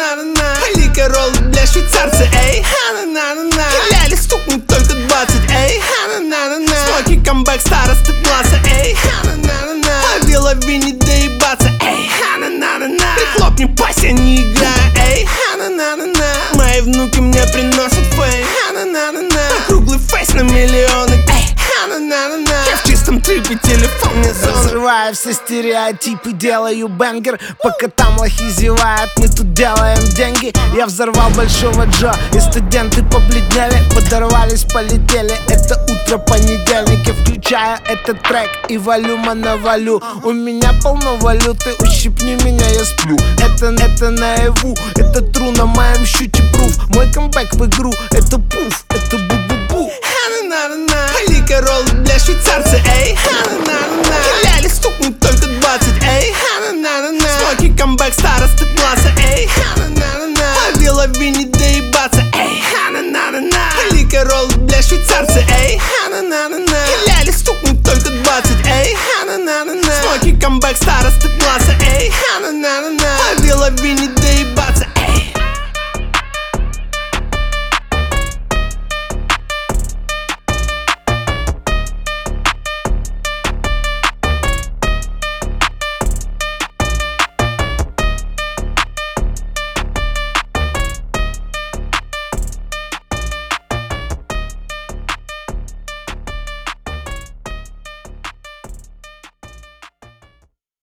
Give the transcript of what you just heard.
ха-на-на-на-на. Ликерол для швейцарца, эй, ха-на-на-на-на. Ляли стукнет только 20, эй, ха-на-на-на-на. Смоки камбэк старосты класса, эй, ха-на-на-на-на. Ловила Винни доебаться, эй, ха-на-на-на-на. Прихлопни пасть, я не играю, эй, ха-на-на-на-на. Мои внуки мне приносят фейм, ха-на-на-на-на. Круглый фейс на миллионы, эй, ха-на-на-на-на. Я в чистом трипе, телефон мне звонит. Разрываю все стереотипы, делаю бенгер. Пока там лохи зевают, мы тут делаем деньги. Я взорвал Большого Джо, и студенты побледнели, подорвались, полетели. Это утро понедельника, включаю этот трек и валю навалю. У меня полно валюты, ущипни меня, я сплю. Это наяву, это тру на моем щуте пруф. Мой камбэк в игру, это пуф, это бу-бу-бу. Ха-на-на-на-на. Ликерол для швейцарца, эй, ха-на-на-на-на. Ляли стукнет только 20, эй, ха-на-на-на-на. Смоки камбэк старосты класса, эй, ха-на-на-на-на. Ловила Винни доебаться, эй, ха-на-на-на-на. Ликерол для швейцарца, эй, ха-на-на-на-на. Ляли стукнет только 20, эй, ха-на-на-на-на. Смоки камбэк старосты класса, эй, ха-на-на-на-на. Ловила Винни доебаться.